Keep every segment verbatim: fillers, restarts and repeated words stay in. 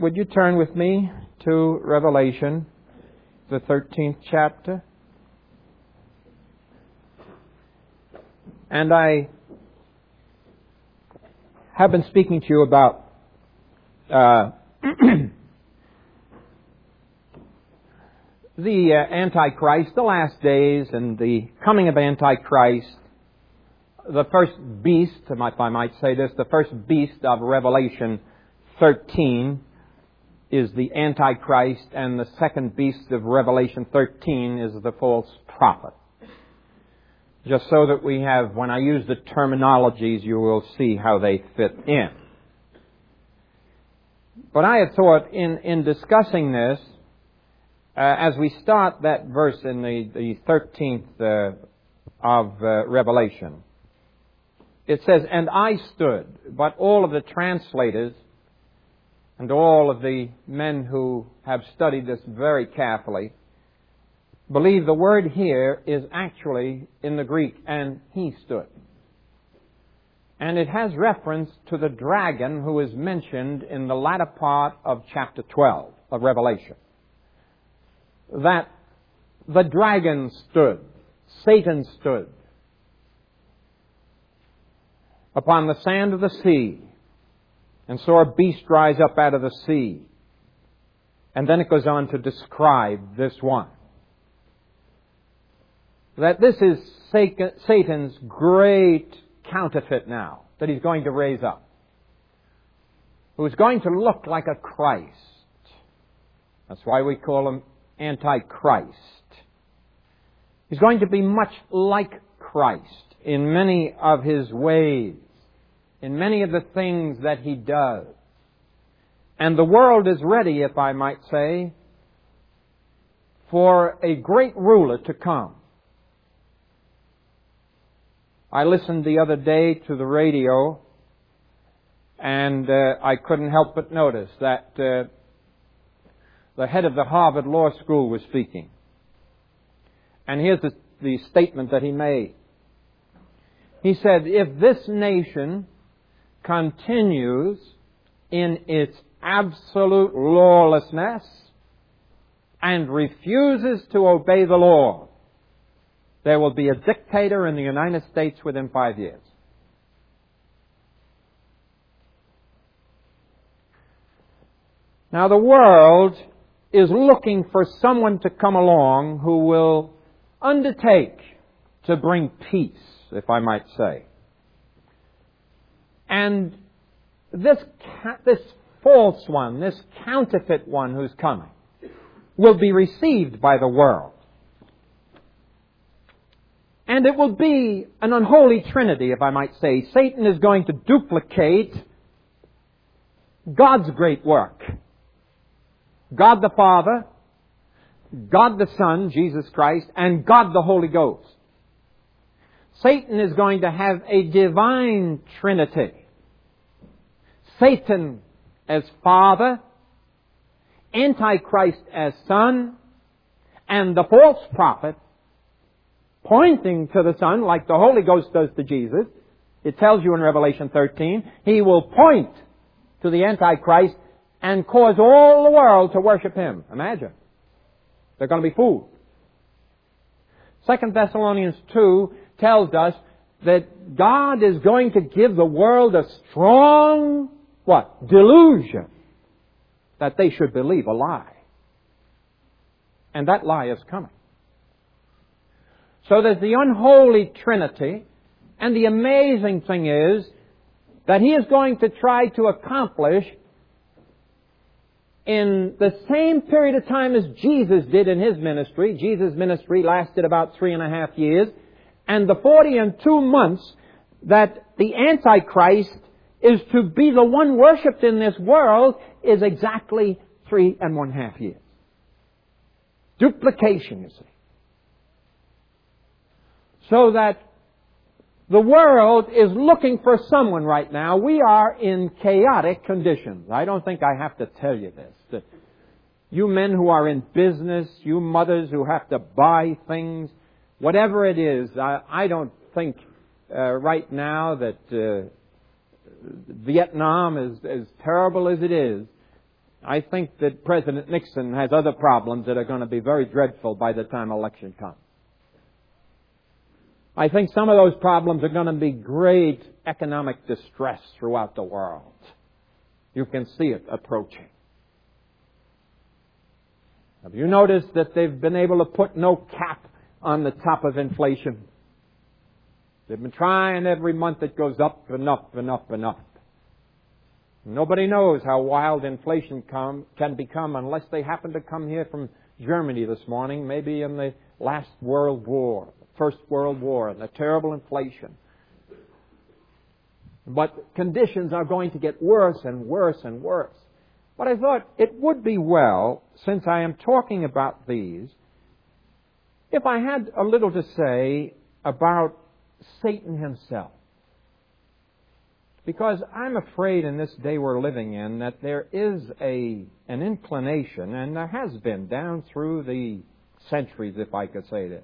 would you turn with me to Revelation, the thirteenth chapter? And I have been speaking to you about uh, the uh, Antichrist, the last days, and the coming of Antichrist. The first beast, if I might say this, the first beast of Revelation thirteen is the Antichrist, and the second beast of Revelation thirteen is the false prophet. Just so that we have, when I use the terminologies, you will see how they fit in. But I had thought in, in discussing this, uh, as we start that verse in the, the thirteenth uh, of uh, Revelation, it says, "And I stood," but all of the translators and all of the men who have studied this very carefully believe the word here is actually in the Greek, "and he stood." And it has reference to the dragon who is mentioned in the latter part of chapter twelve of Revelation. That the dragon stood, Satan stood, upon the sand of the sea, and saw a beast rise up out of the sea. And then it goes on to describe this one. That this is Satan's great counterfeit now, that he's going to raise up, who is going to look like a Christ. That's why we call him Antichrist. He's going to be much like Christ in many of his ways, in many of the things that he does. And the world is ready, if I might say, for a great ruler to come. I listened the other day to the radio, and uh, I couldn't help but notice that uh, the head of the Harvard Law School was speaking. And here's the, the statement that he made. He said, "If this nation continues in its absolute lawlessness and refuses to obey the law, there will be a dictator in the United States within five years." Now, the world is looking for someone to come along who will undertake to bring peace, if I might say. And this this false one, this counterfeit one who's coming, will be received by the world. And it will be an unholy trinity, if I might say. Satan is going to duplicate God's great work. God the Father, God the Son, Jesus Christ, and God the Holy Ghost. Satan is going to have a divine trinity. Satan as Father, Antichrist as Son, and the false prophet pointing to the Son, like the Holy Ghost does to Jesus. It tells you in Revelation thirteen, he will point to the Antichrist and cause all the world to worship him. Imagine. They're going to be fooled. Second Thessalonians two tells us that God is going to give the world a strong, what? Delusion. That they should believe a lie. And that lie is coming. So there's the unholy trinity, and the amazing thing is that he is going to try to accomplish in the same period of time as Jesus did in his ministry. Jesus' ministry lasted about three and a half years, and the forty and two months that the Antichrist is to be the one worshipped in this world is exactly three and one half years. Duplication, you see. So that the world is looking for someone right now. We are in chaotic conditions. I don't think I have to tell you this. That you men who are in business, you mothers who have to buy things, whatever it is, I, I don't think uh, right now that uh, Vietnam is as terrible as it is. I think that President Nixon has other problems that are going to be very dreadful by the time election comes. I think some of those problems are going to be great economic distress throughout the world. You can see it approaching. Have you noticed that they've been able to put no cap on the top of inflation? They've been trying every month it goes up and up and up and up. Nobody knows how wild inflation come, can become unless they happen to come here from Germany this morning, maybe in the last World War, First World War, and the terrible inflation. But conditions are going to get worse and worse and worse. But I thought it would be well, since I am talking about these, if I had a little to say about Satan himself. Because I'm afraid in this day we're living in that there is a an inclination, and there has been down through the centuries, if I could say this,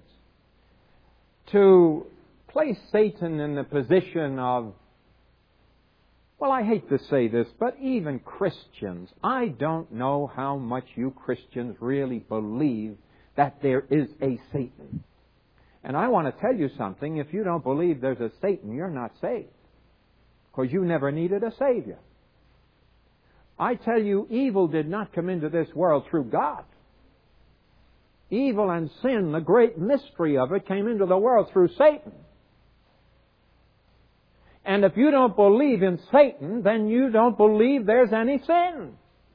to place Satan in the position of, well, I hate to say this, but even Christians, I don't know how much you Christians really believe that there is a Satan. And I want to tell you something, if you don't believe there's a Satan, you're not saved. Because you never needed a Savior. I tell you, evil did not come into this world through God. Evil and sin, the great mystery of it, came into the world through Satan. And if you don't believe in Satan, then you don't believe there's any sin.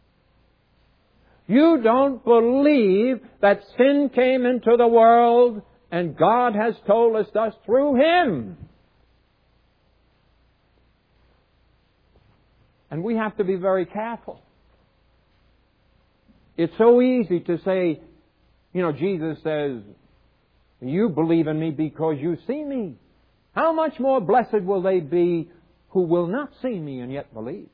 You don't believe that sin came into the world and God has told us thus through Him. And we have to be very careful. It's so easy to say, you know, Jesus says, you believe in me because you see me. How much more blessed will they be who will not see me and yet believe?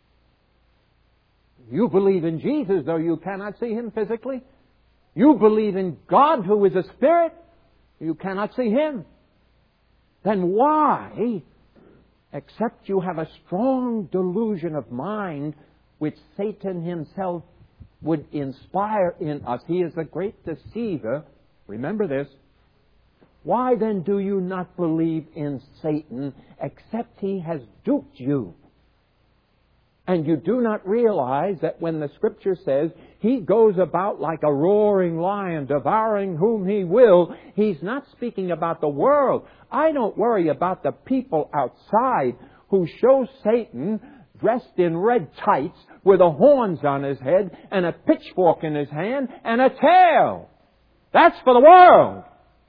You believe in Jesus, though you cannot see Him physically. You believe in God, who is a Spirit. You cannot see Him. Then why, except you have a strong delusion of mind, which Satan himself would inspire in us? He is a great deceiver. Remember this. Why then do you not believe in Satan, except he has duped you? And you do not realize that when the Scripture says he goes about like a roaring lion, devouring whom he will, he's not speaking about the world. I don't worry about the people outside who show Satan dressed in red tights with the horns on his head and a pitchfork in his hand and a tail. That's for the world.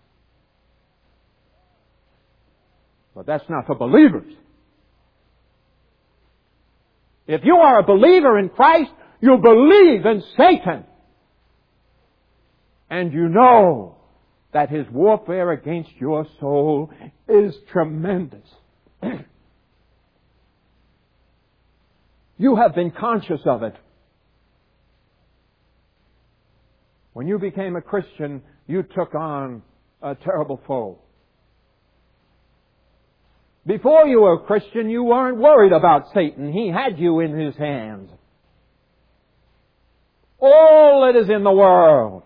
But that's not for believers. If you are a believer in Christ, you believe in Satan. And you know that his warfare against your soul is tremendous. You have been conscious of it. When you became a Christian, you took on a terrible foe. Before you were a Christian, you weren't worried about Satan. He had you in his hands. All that is in the world,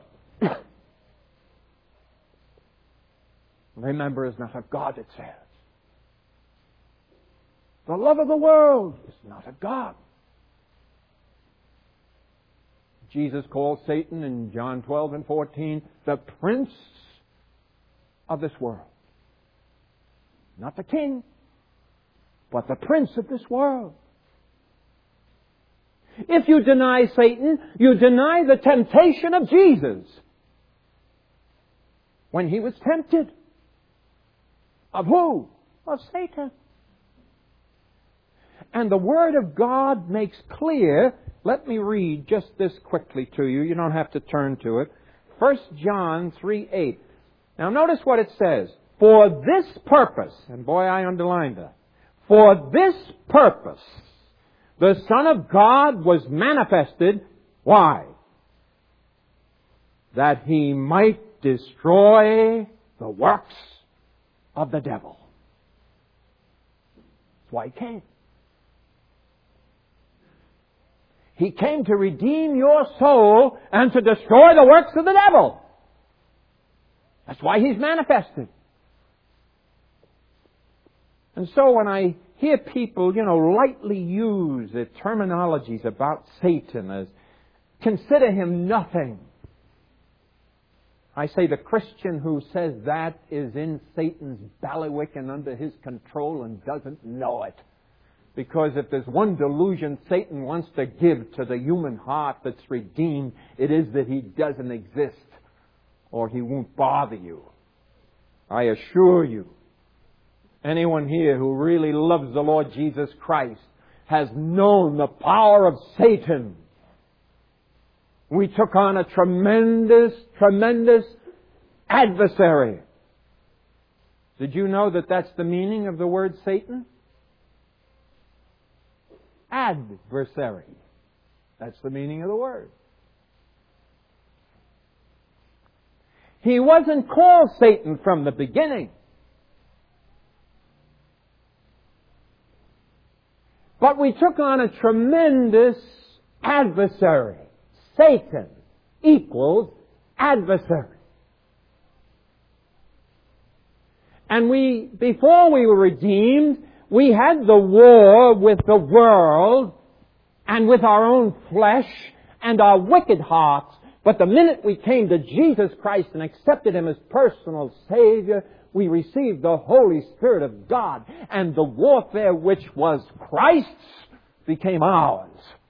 remember, is not of God, it says. The love of the world is not of God. Jesus called Satan in John twelve and fourteen the prince of this world. Not the king, but the prince of this world. If you deny Satan, you deny the temptation of Jesus when he was tempted. Of who? Of Satan. And the Word of God makes clear, let me read just this quickly to you. You don't have to turn to it. First John three eight. Now notice what it says. For this purpose, and boy, I underlined that. For this purpose, the Son of God was manifested. Why? That He might destroy the works of the devil. That's why He came. He came to redeem your soul and to destroy the works of the devil. That's why He's manifested. And so when I hear people, you know, lightly use the terminologies about Satan as consider him nothing, I say the Christian who says that is in Satan's bailiwick and under his control and doesn't know it. Because if there's one delusion Satan wants to give to the human heart that's redeemed, it is that he doesn't exist or he won't bother you. I assure you, anyone here who really loves the Lord Jesus Christ has known the power of Satan. We took on a tremendous, tremendous adversary. Did you know that that's the meaning of the word Satan? Adversary. That's the meaning of the word. He wasn't called Satan from the beginning. But we took on a tremendous adversary. Satan equals adversary. And we, before we were redeemed, we had the war with the world and with our own flesh and our wicked hearts. But the minute we came to Jesus Christ and accepted Him as personal Savior, we received the Holy Spirit of God. And the warfare which was Christ's became ours.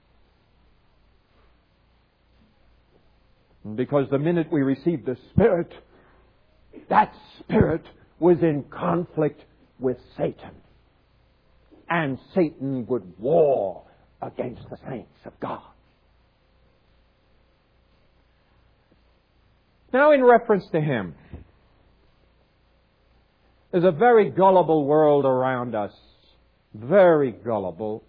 Because the minute we received the Spirit, that Spirit was in conflict with Satan. And Satan would war against the saints of God. Now, in reference to him, there's a very gullible world around us. Very gullible.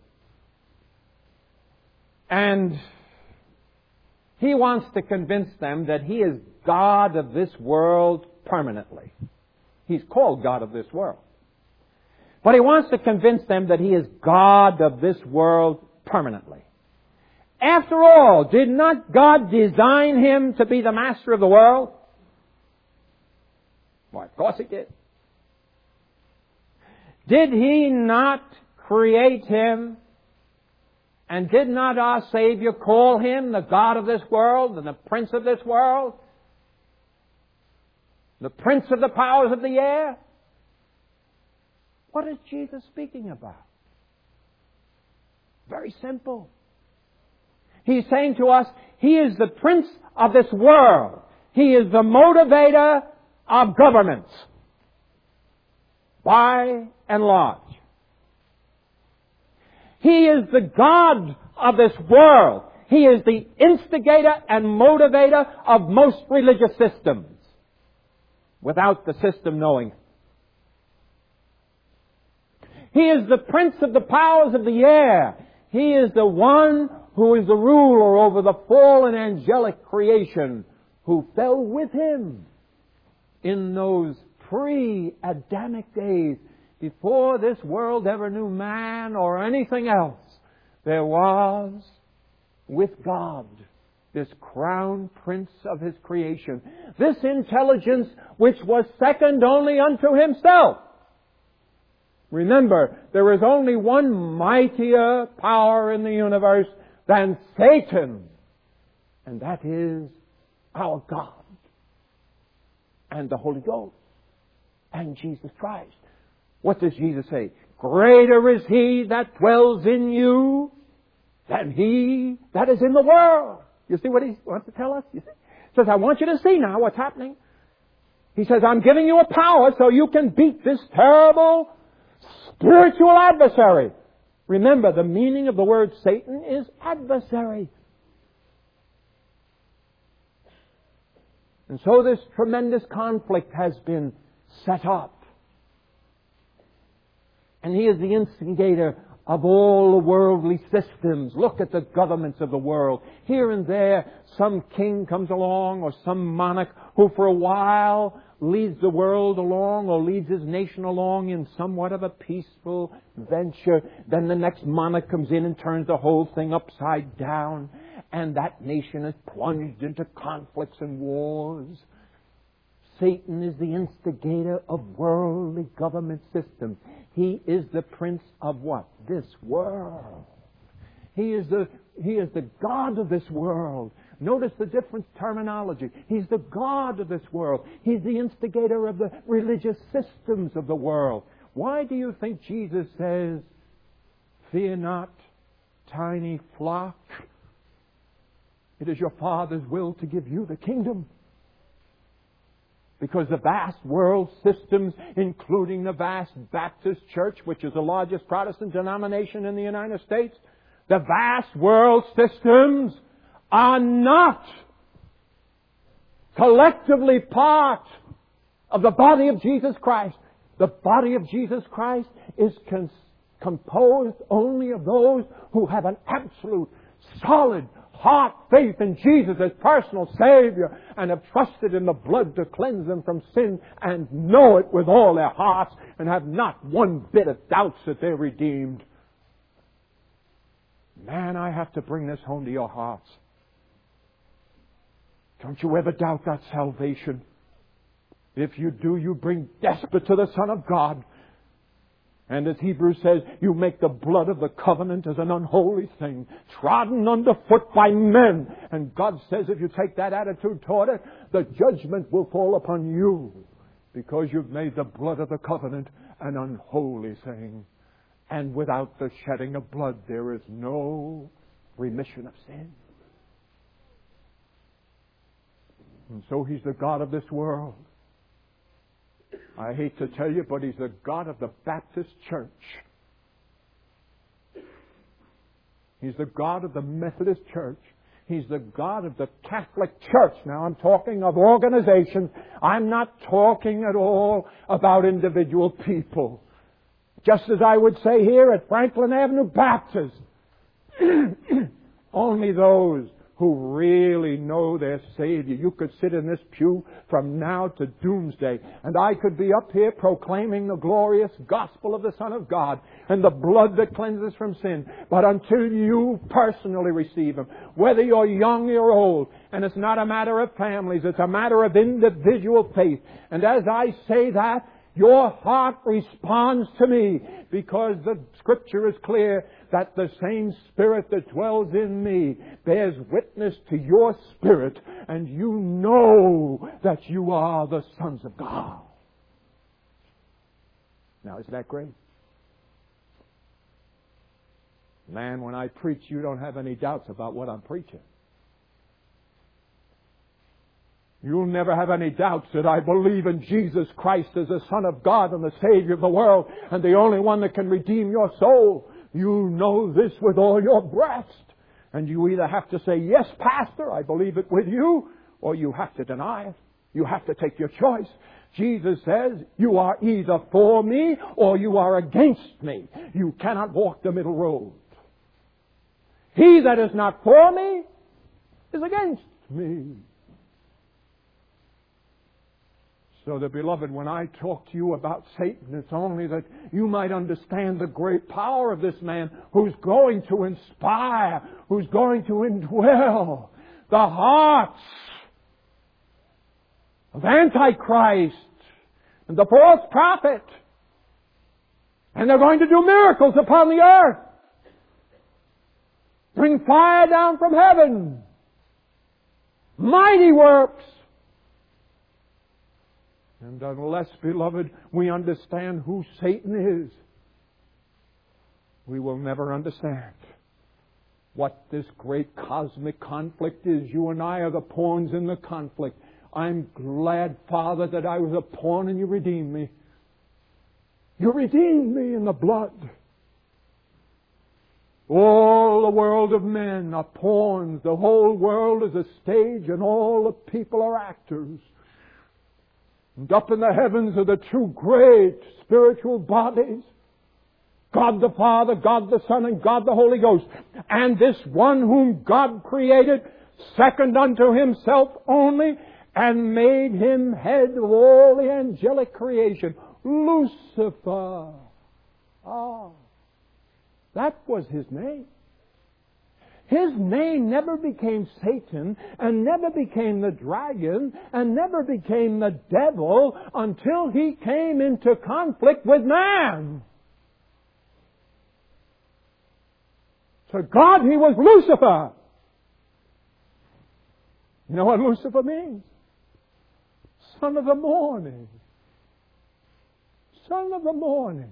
And he wants to convince them that he is God of this world permanently. He's called God of this world. But he wants to convince them that he is God of this world permanently. After all, did not God design him to be the master of the world? Why, of course he did. Did he not create him? And did not our Savior call him the God of this world and the Prince of this world? The Prince of the powers of the air? What is Jesus speaking about? Very simple. He's saying to us, He is the Prince of this world. He is the motivator of governments. By and large. He is the God of this world. He is the instigator and motivator of most religious systems. Without the system knowing it. He is the Prince of the powers of the air. He is the one who is the ruler over the fallen angelic creation who fell with Him in those pre-Adamic days before this world ever knew man or anything else. There was with God this crown prince of His creation, this intelligence which was second only unto Himself. Remember, there is only one mightier power in the universe than Satan, and that is our God and the Holy Ghost and Jesus Christ. What does Jesus say? Greater is He that dwells in you than he that is in the world. You see what He wants to tell us? He says, I want you to see now what's happening. He says, I'm giving you a power so you can beat this terrible spiritual adversary. Remember, the meaning of the word Satan is adversary. And so this tremendous conflict has been set up. And he is the instigator of all the worldly systems. Look at the governments of the world. Here and there, some king comes along or some monarch who for a while leads the world along or leads his nation along in somewhat of a peaceful venture. Then the next monarch comes in and turns the whole thing upside down. And that nation is plunged into conflicts and wars. Satan is the instigator of worldly government systems. He is the prince of what? This world. He is the, he is the God of this world. Notice the different terminology. He's the God of this world. He's the instigator of the religious systems of the world. Why do you think Jesus says, "Fear not, tiny flock. It is your Father's will to give you the kingdom"? Because the vast world systems, including the vast Baptist Church, which is the largest Protestant denomination in the United States, the vast world systems are not collectively part of the body of Jesus Christ. The body of Jesus Christ is cons- composed only of those who have an absolute, solid, heart faith in Jesus as personal Savior and have trusted in the blood to cleanse them from sin and know it with all their hearts and have not one bit of doubts that they're redeemed. Man, I have to bring this home to your hearts. Don't you ever doubt that salvation. If you do, you bring despot to the Son of God. And as Hebrews says, you make the blood of the covenant as an unholy thing, trodden underfoot by men. And God says if you take that attitude toward it, the judgment will fall upon you because you've made the blood of the covenant an unholy thing. And without the shedding of blood, there is no remission of sin. And so He's the God of this world. I hate to tell you, but He's the God of the Baptist Church. He's the God of the Methodist Church. He's the God of the Catholic Church. Now, I'm talking of organizations. I'm not talking at all about individual people. Just as I would say here at Franklin Avenue Baptist, only those who really know their Savior. You could sit in this pew from now to doomsday, and I could be up here proclaiming the glorious gospel of the Son of God and the blood that cleanses from sin. But until you personally receive Him, whether you're young or old, and it's not a matter of families, it's a matter of individual faith. And as I say that, your heart responds to me because the Scripture is clear that the same Spirit that dwells in me bears witness to your spirit, and you know that you are the sons of God. Now, isn't that great? Man, when I preach, you don't have any doubts about what I'm preaching. You'll never have any doubts that I believe in Jesus Christ as the Son of God and the Savior of the world and the only one that can redeem your soul. You know this with all your breast. And you either have to say, "Yes, Pastor, I believe it with you," or you have to deny it. You have to take your choice. Jesus says, you are either for me or you are against me. You cannot walk the middle road. He that is not for me is against me. So that, beloved, when I talk to you about Satan, it's only that you might understand the great power of this man who's going to inspire, who's going to indwell the hearts of Antichrist and the false prophet. And they're going to do miracles upon the earth. Bring fire down from heaven. Mighty works. And unless, beloved, we understand who Satan is, we will never understand what this great cosmic conflict is. You and I are the pawns in the conflict. I'm glad, Father, that I was a pawn and you redeemed me. You redeemed me in the blood. All the world of men are pawns. The whole world is a stage and all the people are actors. And up in the heavens are the two great spiritual bodies. God the Father, God the Son, and God the Holy Ghost. And this one whom God created, second unto Himself only, and made him head of all the angelic creation. Lucifer. Ah, that was his name. His name never became Satan and never became the dragon and never became the devil until he came into conflict with man. To God he was Lucifer. You know what Lucifer means? Son of the morning. Son of the morning.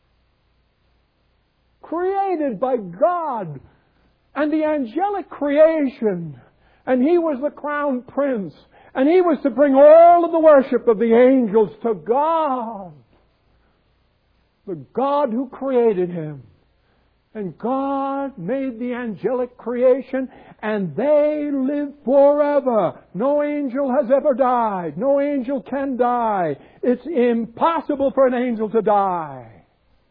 Created by God and the angelic creation. And he was the crown prince. And he was to bring all of the worship of the angels to God. The God who created him. And God made the angelic creation, and they live forever. No angel has ever died. No angel can die. It's impossible for an angel to die.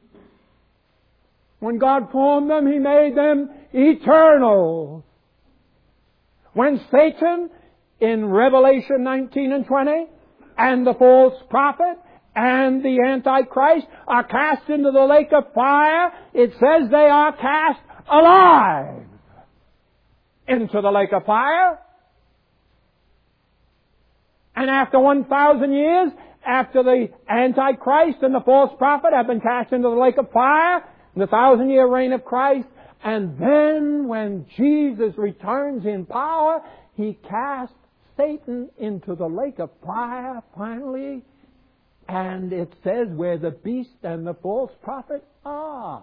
When God formed them, He made them eternal. When Satan, in Revelation nineteen and twenty, and the false prophet, and the Antichrist are cast into the lake of fire, it says they are cast alive into the lake of fire. And after one thousand years, after the Antichrist and the false prophet have been cast into the lake of fire, the thousand year reign of Christ, and then when Jesus returns in power, He casts Satan into the lake of fire finally. And it says where the beast and the false prophet are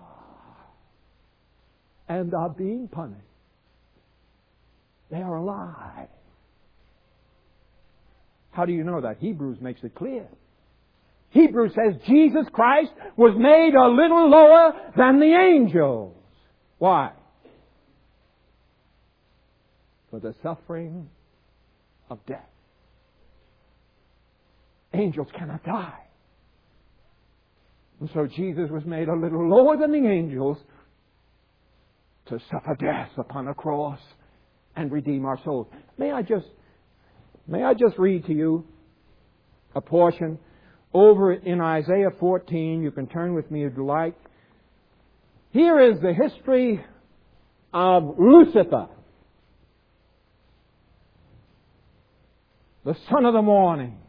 and are being punished. They are alive. How do you know that? Hebrews makes it clear. Hebrews says Jesus Christ was made a little lower than the angels. Why? For the suffering of death. Angels cannot die. And so Jesus was made a little lower than the angels to suffer death upon a cross and redeem our souls. May I just, may I just read to you a portion over in Isaiah fourteen. You can turn with me if you like. Here is the history of Lucifer, the son of the morning.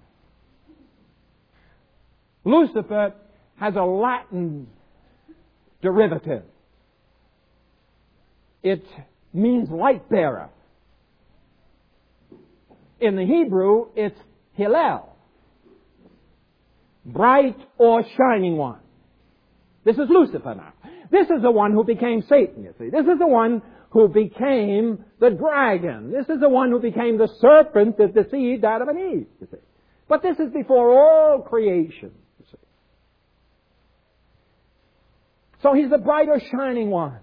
Lucifer has a Latin derivative. It means light bearer. In the Hebrew, it's Hillel, bright or shining one. This is Lucifer now. This is the one who became Satan, you see. This is the one who became the dragon. This is the one who became the serpent that deceived Adam and Eve, you see. But this is before all creation. So he's the bright or shining one.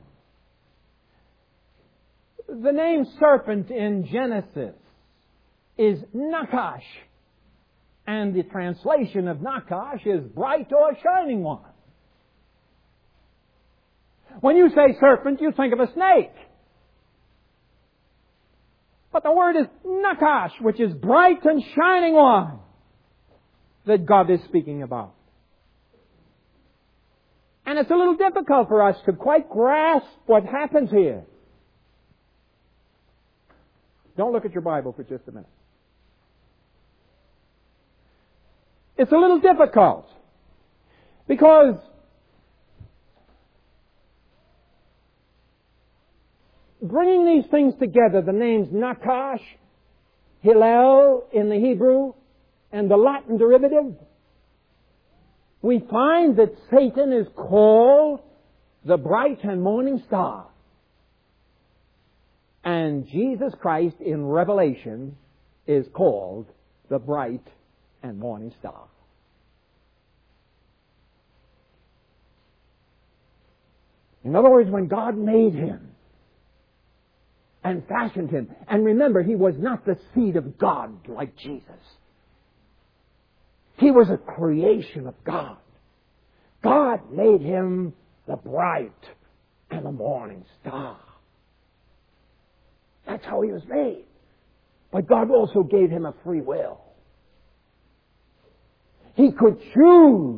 The name serpent in Genesis is Nakash. And the translation of Nakash is bright or shining one. When you say serpent, you think of a snake. But the word is Nakash, which is bright and shining one, that God is speaking about. And it's a little difficult for us to quite grasp what happens here. Don't look at your Bible for just a minute. It's a little difficult because bringing these things together, the names Nakash, Hillel in the Hebrew, and the Latin derivative, we find that Satan is called the bright and morning star. And Jesus Christ in Revelation is called the bright and morning star. In other words, when God made him and fashioned him, and remember, he was not the seed of God like Jesus. He was a creation of God. God made him the bright and the morning star. That's how he was made. But God also gave him a free will. He could choose.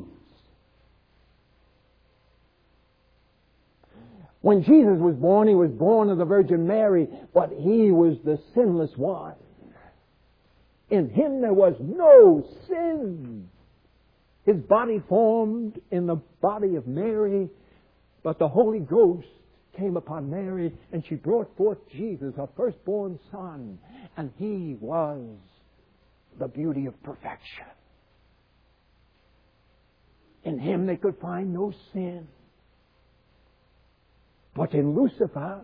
When Jesus was born, he was born of the Virgin Mary, but he was the sinless one. In him there was no sin. His body formed in the body of Mary, but the Holy Ghost came upon Mary, and she brought forth Jesus, her firstborn son, and he was the beauty of perfection. In him they could find no sin. But in Lucifer,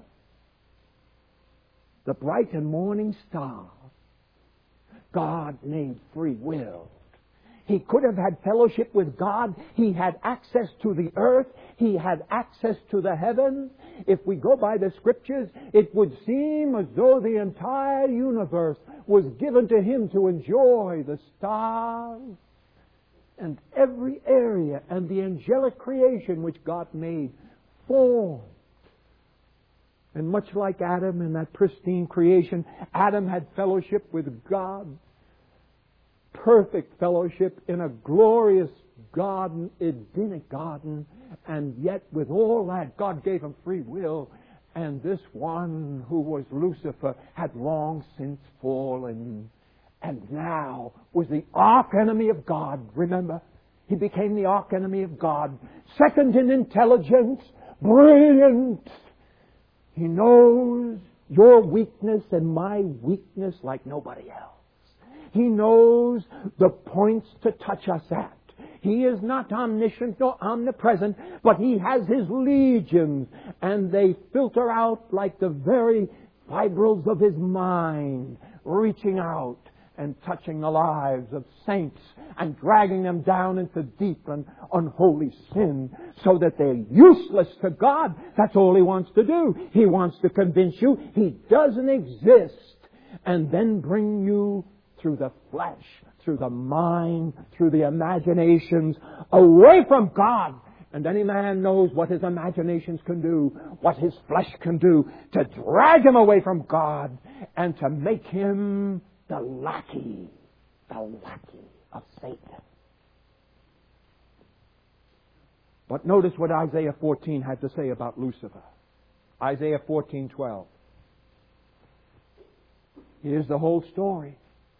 the bright and morning star, God made free will. He could have had fellowship with God. He had access to the earth. He had access to the heavens. If we go by the Scriptures, it would seem as though the entire universe was given to him to enjoy. The stars and every area and the angelic creation which God made formed. And much like Adam in that pristine creation, Adam had fellowship with God. Perfect fellowship in a glorious garden, Edenic garden. And yet with all that, God gave him free will. And this one who was Lucifer had long since fallen. And now was the arch enemy of God. Remember, he became the arch enemy of God. Second in intelligence, brilliant. He knows your weakness and my weakness like nobody else. He knows the points to touch us at. He is not omniscient nor omnipresent, but He has His legions, and they filter out like the very fibrils of His mind, reaching out and touching the lives of saints and dragging them down into deep and unholy sin so that they're useless to God. That's all He wants to do. He wants to convince you He doesn't exist and then bring you through the flesh, through the mind, through the imaginations, away from God. And any man knows what his imaginations can do, what his flesh can do, to drag him away from God and to make him the lackey, the lackey of Satan. But notice what Isaiah fourteen had to say about Lucifer. Isaiah fourteen twelve. Here's the whole story.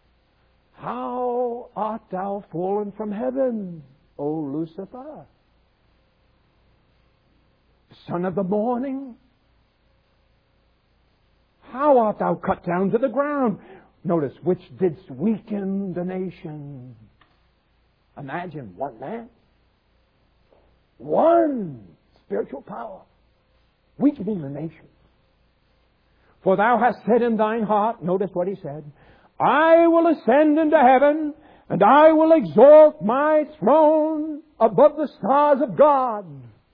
How art thou fallen from heaven, O Lucifer, son of the morning? How art thou cut down to the ground? Notice, which didst weaken the nation. Imagine one man, one spiritual power, weakening the nation. For thou hast said in thine heart, notice what he said, I will ascend into heaven, and I will exalt my throne above the stars of God.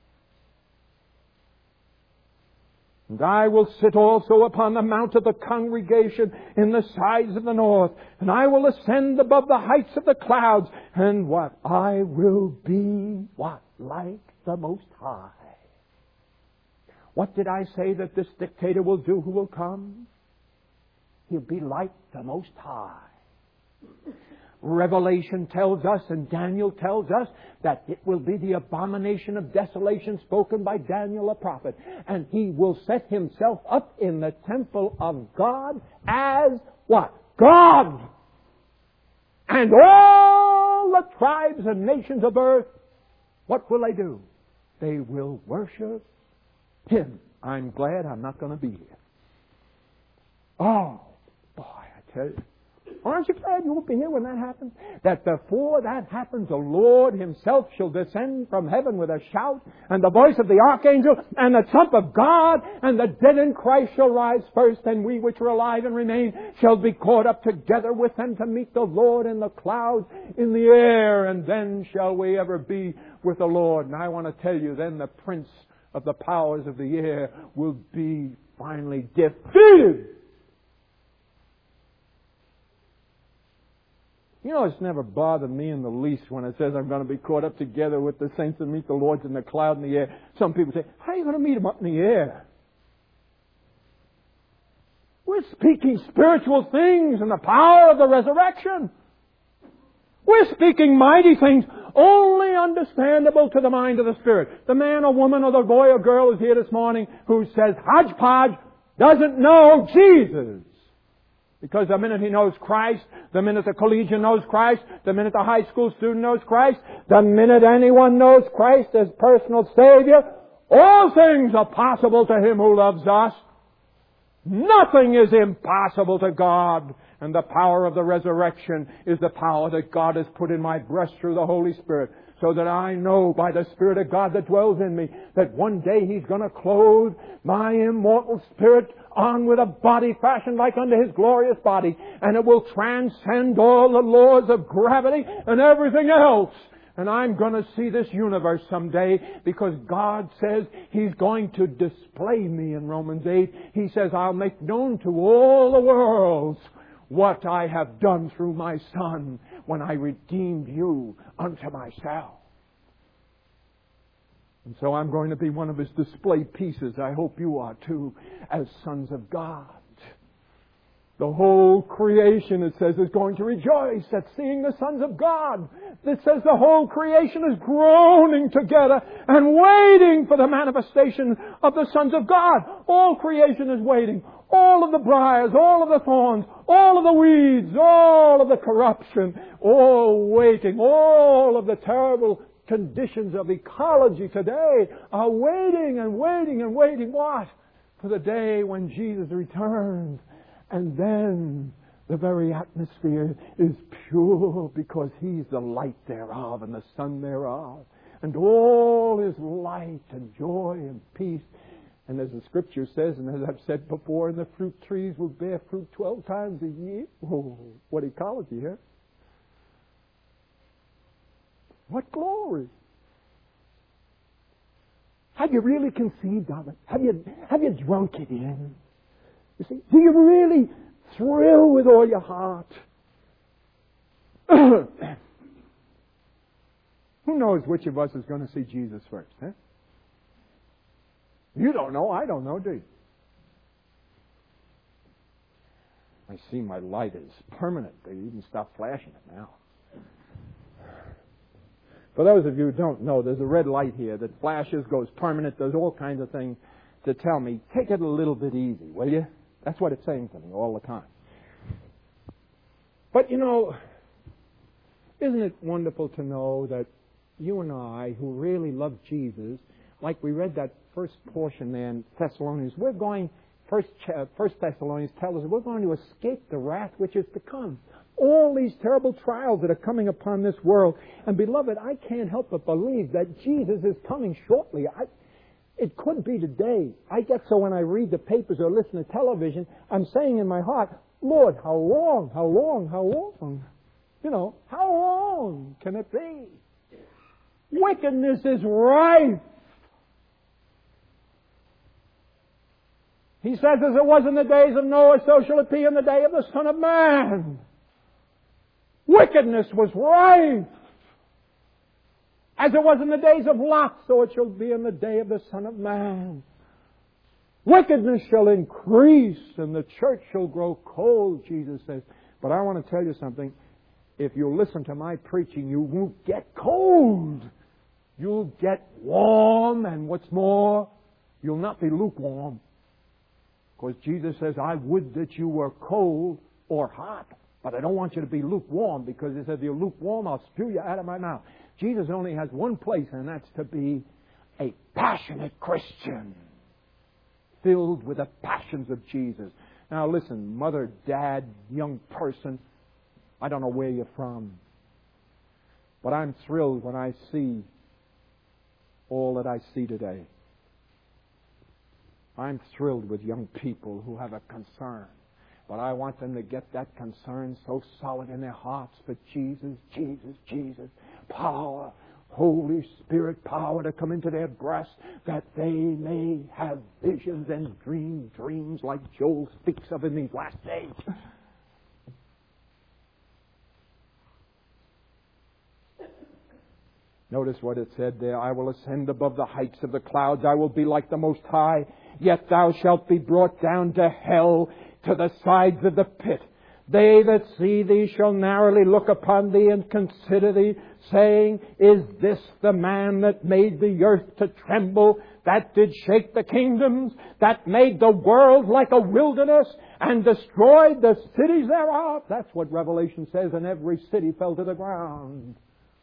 And I will sit also upon the mount of the congregation in the sides of the north. And I will ascend above the heights of the clouds. And what? I will be what? Like the Most High. What did I say that this dictator will do who will come? He'll be like the Most High. Revelation tells us and Daniel tells us that it will be the abomination of desolation spoken by Daniel the prophet. And he will set himself up in the temple of God as what? God! And all the tribes and nations of earth, what will they do? They will worship Him. I'm glad I'm not going to be here. Oh, boy, I tell you. Aren't you glad you won't be here when that happens? That before that happens, the Lord Himself shall descend from heaven with a shout, and the voice of the archangel, and the trump of God, and the dead in Christ shall rise first, and we which are alive and remain shall be caught up together with them to meet the Lord in the clouds in the air, and then shall we ever be with the Lord. And I want to tell you, then the prince of the powers of the air will be finally defeated. You know, it's never bothered me in the least when it says I'm going to be caught up together with the saints and meet the Lord in the cloud in the air. Some people say, how are you going to meet Him up in the air? Where's We're speaking spiritual things in the power of the resurrection. We're speaking mighty things only understandable to the mind of the Spirit. The man or woman or the boy or girl who's here this morning who says hodgepodge doesn't know Jesus. Because the minute he knows Christ, the minute the collegian knows Christ, the minute the high school student knows Christ, the minute anyone knows Christ as personal Savior, all things are possible to Him who loves us. Nothing is impossible to God. And the power of the resurrection is the power that God has put in my breast through the Holy Spirit. So that I know by the Spirit of God that dwells in me that one day He's going to clothe my immortal spirit on with a body fashioned like unto His glorious body. And it will transcend all the laws of gravity and everything else. And I'm going to see this universe someday because God says He's going to display me in Romans eight. He says, I'll make known to all the worlds what I have done through my Son when I redeemed you unto myself. And so I'm going to be one of His display pieces. I hope you are too, as sons of God. The whole creation, it says, is going to rejoice at seeing the sons of God. It says the whole creation is groaning together and waiting for the manifestation of the sons of God. All creation is waiting. All of the briars, all of the thorns, all of the weeds, all of the corruption, all waiting. All of the terrible conditions of ecology today are waiting and waiting and waiting. What? For the day when Jesus returns. And then the very atmosphere is pure because He's the light thereof and the sun thereof. And all is light and joy and peace. And as the Scripture says, and as I've said before, and the fruit trees will bear fruit twelve times a year. Oh, what ecology, huh? What glory. Have you really conceived of it? Have you, have you drunk it in? You see, do you really thrill with all your heart? Who knows which of us is going to see Jesus first? Huh? You don't know. I don't know, do you? I see my light is permanent. They even stopped flashing it now. For those of you who don't know, there's a red light here that flashes, goes permanent, does all kinds of things to tell me, take it a little bit easy, will you? That's what it's saying to me all the time. But, you know, isn't it wonderful to know that you and I, who really love Jesus, like we read that first portion there in Thessalonians, we're going, First, First Thessalonians tells us, we're going to escape the wrath which is to come. All these terrible trials that are coming upon this world. And beloved, I can't help but believe that Jesus is coming shortly. I, It could be today. I get so when I read the papers or listen to television, I'm saying in my heart, Lord, how long, how long, how long? You know, how long can it be? Wickedness is rife. He says, as it was in the days of Noah, so shall it be in the day of the Son of Man. Wickedness was rife. As it was in the days of Lot, so it shall be in the day of the Son of Man. Wickedness shall increase, and the church shall grow cold, Jesus says. But I want to tell you something. If you listen to my preaching, you won't get cold. You'll get warm, and what's more, you'll not be lukewarm. Because Jesus says, I would that you were cold or hot, but I don't want you to be lukewarm, because He said, if you're lukewarm, I'll spew you out of my mouth. Jesus only has one place, and that's to be a passionate Christian, filled with the passions of Jesus. Now listen, mother, dad, young person, I don't know where you're from, but I'm thrilled when I see all that I see today. I'm thrilled with young people who have a concern. But I want them to get that concern so solid in their hearts for Jesus, Jesus, Jesus. Power, Holy Spirit power to come into their breasts that they may have visions and dream dreams like Joel speaks of in these last days. Notice what it said there. I will ascend above the heights of the clouds. I will be like the Most High. Yet thou shalt be brought down to hell. to the sides of the pit. They that see thee shall narrowly look upon thee and consider thee, saying, Is this the man that made the earth to tremble, that did shake the kingdoms, that made the world like a wilderness, and destroyed the cities thereof? That's what Revelation says, and every city fell to the ground.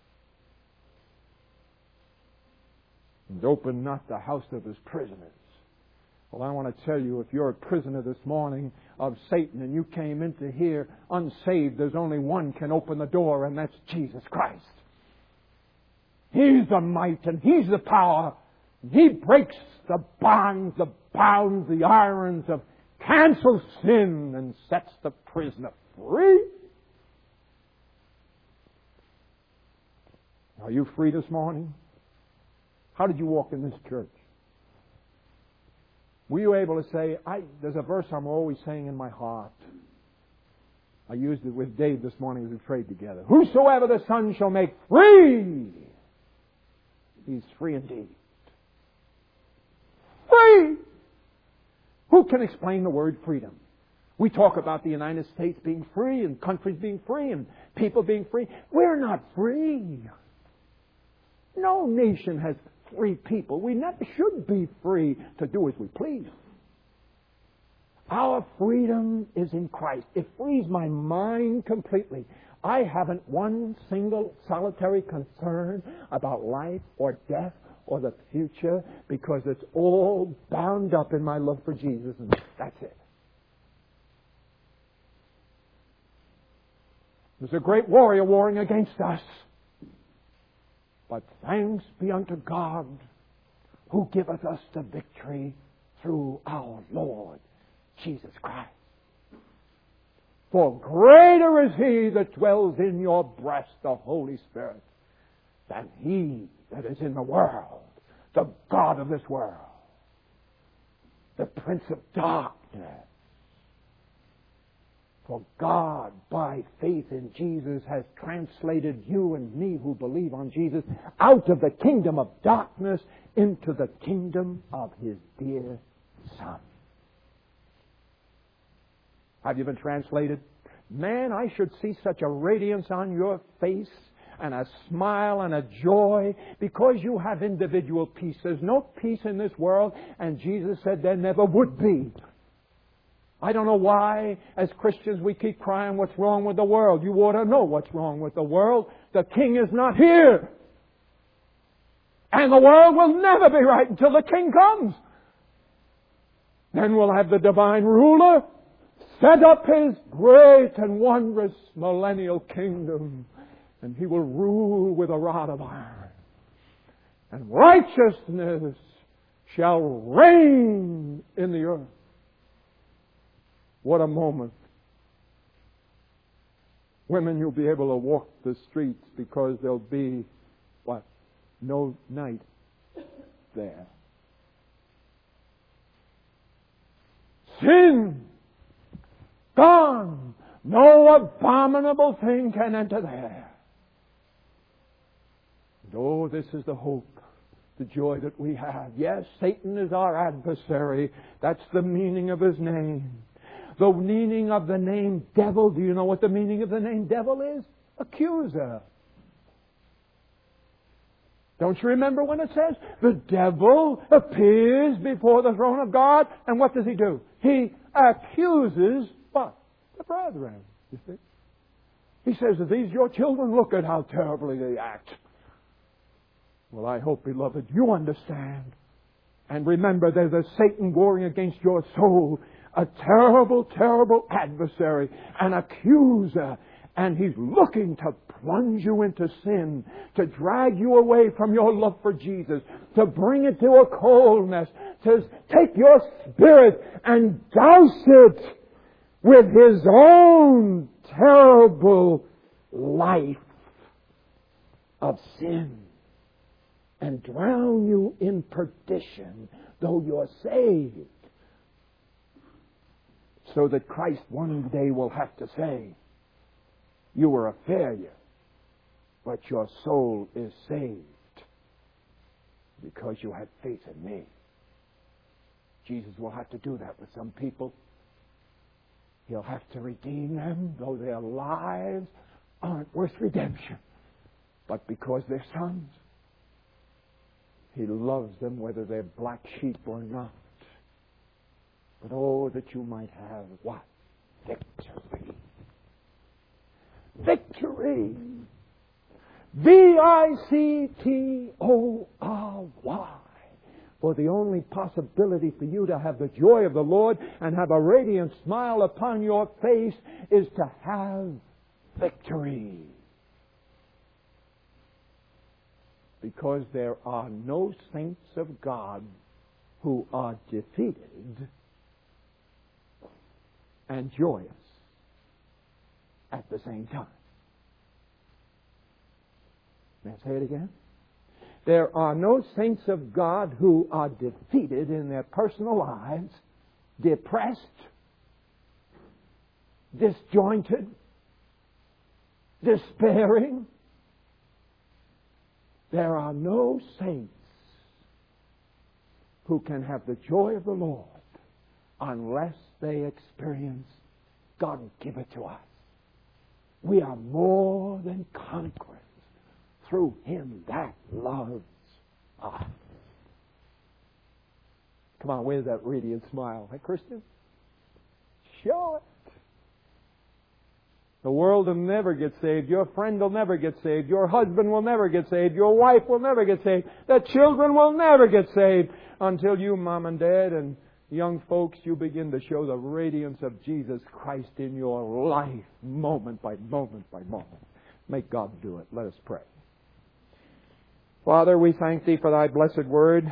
And opened not the house of his prisoners. Well, I want to tell you, if you're a prisoner this morning of Satan and you came into here unsaved, there's only one can open the door, and that's Jesus Christ. He's the might and He's the power. He breaks the bonds, the bounds, the irons of cancels sin and sets the prisoner free. Are you free this morning? How did you walk in this church? Were you able to say, I, there's a verse I'm always saying in my heart. I used it with Dave this morning as we prayed together. Whosoever the Son shall make free, he's free indeed. Free! Who can explain the word freedom? We talk about the United States being free and countries being free and people being free. We're not free. No nation has free people. We never should be free to do as we please. Our freedom is in Christ. It frees my mind completely. I haven't one single solitary concern about life or death or the future, because it's all bound up in my love for Jesus, and that's it. There's a great warrior warring against us. But thanks be unto God, who giveth us the victory through our Lord Jesus Christ. For greater is He that dwells in your breast, the Holy Spirit, than he that is in the world, the God of this world, the Prince of Darkness. For God, by faith in Jesus, has translated you and me who believe on Jesus out of the kingdom of darkness into the kingdom of His dear Son. Have you been translated? Man, I should see such a radiance on your face and a smile and a joy because you have individual peace. There's no peace in this world, and Jesus said there never would be. I don't know why, as Christians, we keep crying, what's wrong with the world? You ought to know what's wrong with the world. The King is not here. And the world will never be right until the King comes. Then we'll have the divine ruler set up His great and wondrous millennial kingdom. And He will rule with a rod of iron. And righteousness shall reign in the earth. What a moment. Women, you'll be able to walk the streets because there'll be, what? No night there. Sin gone. No abominable thing can enter there. And oh, this is the hope, the joy that we have. Yes, Satan is our adversary. That's the meaning of his name. The meaning of the name devil, do you know what the meaning of the name devil is? Accuser. Don't you remember when it says the devil appears before the throne of God, and what does he do? He accuses what? The brethren, you see. He says, are these your children? Look at how terribly they act. Well, I hope, beloved, you understand. And remember, there's a Satan warring against your soul. A terrible, terrible adversary, an accuser, and he's looking to plunge you into sin, to drag you away from your love for Jesus, to bring it to a coldness, to take your spirit and douse it with his own terrible life of sin and drown you in perdition, though you're saved. So that Christ one day will have to say, you were a failure, but your soul is saved because you had faith in me. Jesus will have to do that with some people. He'll have to redeem them, though their lives aren't worth redemption. But because they're sons, He loves them whether they're black sheep or not. But oh, that you might have what? Victory. Victory. V I C T O R Y. For the only possibility for you to have the joy of the Lord and have a radiant smile upon your face is to have victory. Because there are no saints of God who are defeated and joyous at the same time. May I say it again? There are no saints of God who are defeated in their personal lives, depressed, disjointed, despairing. There are no saints who can have the joy of the Lord unless they experience God give it to us. We are more than conquerors through Him that loves us. Come on, where's that radiant smile? Hey, Christian? Show it. The world will never get saved. Your friend will never get saved. Your husband will never get saved. Your wife will never get saved. The children will never get saved until you, Mom and Dad, and young folks, you begin to show the radiance of Jesus Christ in your life, moment by moment by moment. Make God do it. Let us pray. Father, we thank Thee for Thy blessed word.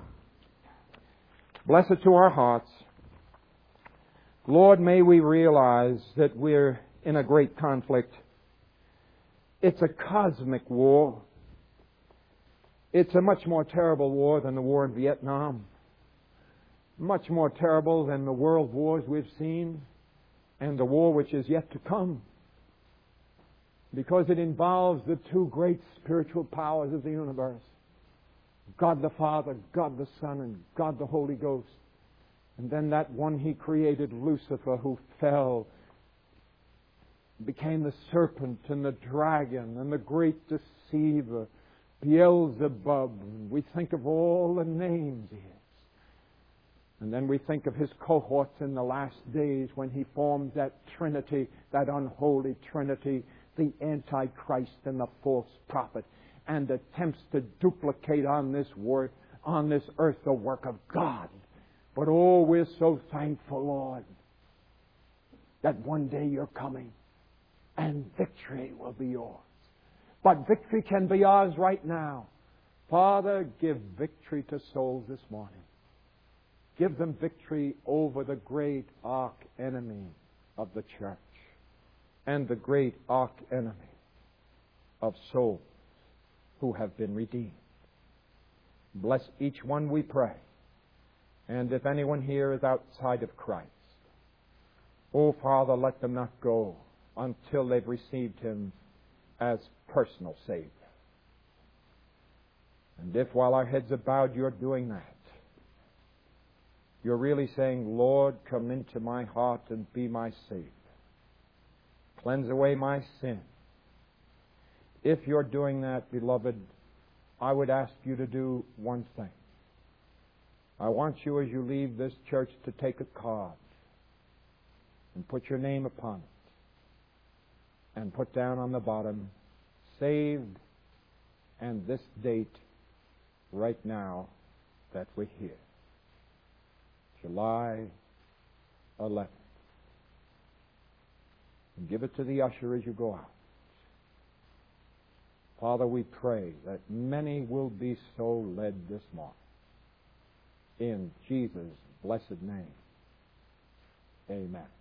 Bless it to our hearts. Lord, may we realize that we're in a great conflict. It's a cosmic war. It's a much more terrible war than the war in Vietnam. Much more terrible than the world wars we've seen and the war which is yet to come. Because it involves the two great spiritual powers of the universe. God the Father, God the Son, and God the Holy Ghost. And then that one He created, Lucifer, who fell, became the serpent and the dragon and the great deceiver, Beelzebub. We think of all the names he is. And then we think of his cohorts in the last days when he forms that trinity, that unholy trinity, the Antichrist and the false prophet, and attempts to duplicate on this work, on this earth, the work of God. But oh, we're so thankful, Lord, that one day You're coming and victory will be yours. But victory can be ours right now. Father, give victory to souls this morning. Give them victory over the great arch enemy of the church and the great arch enemy of souls who have been redeemed. Bless each one, we pray. And if anyone here is outside of Christ, oh, Father, let them not go until they've received Him as personal Savior. And if while our heads are bowed, You're doing that, You're really saying, Lord, come into my heart and be my Savior. Cleanse away my sin. If You're doing that, beloved, I would ask you to do one thing. I want you, as you leave this church, to take a card and put your name upon it and put down on the bottom, saved, and this date right now that we're here. July eleventh. And give it to the usher as you go out. Father, we pray that many will be so led this morning. In Jesus' blessed name, amen.